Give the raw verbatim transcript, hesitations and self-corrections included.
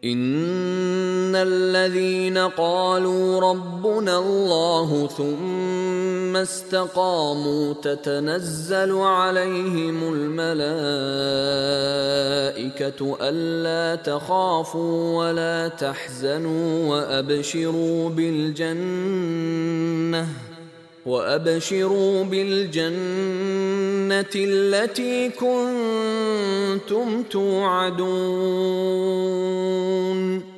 إن الذين قالوا ربنا الله ثم استقاموا تتنزل عليهم الملائكة ألا تخافوا ولا تحزنوا وأبشروا بالجنة وأبشروا بالجنة التي كنتم توعدون